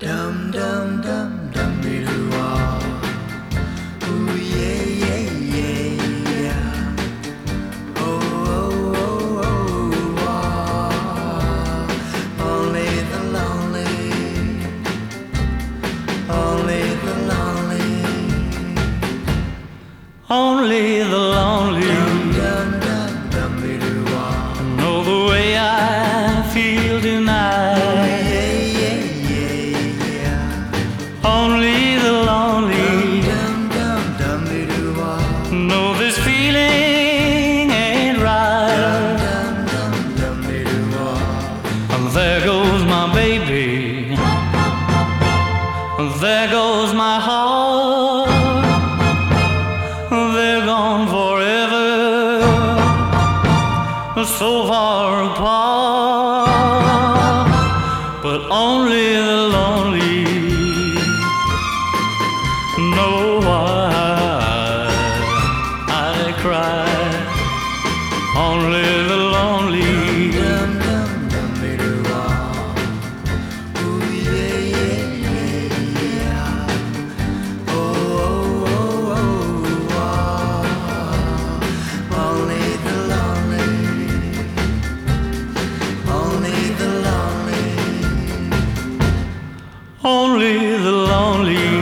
Dum dum dum dum be doo ah. Ooh yeah yeah yeah yeah. Oh oh oh oh ah. Only the lonely, only the lonely, Only the lonely dum dum dum dum be doo ah. know the way I feel tonight. Yeah yeah yeah yeah. Only the lonely Dum dum dum be doo ah. know this feeling ain't right. Dum dum dum be doo ah. And there goes my baby, there goes my heart. They're gone forever, so far apart. But only the lonely know why I cry. Only the lonely Dum dum dum be doo ah. Ooh yeah yeah yeah yeah. Oh oh oh oh ah. Only the lonely, only the lonely. only the lonely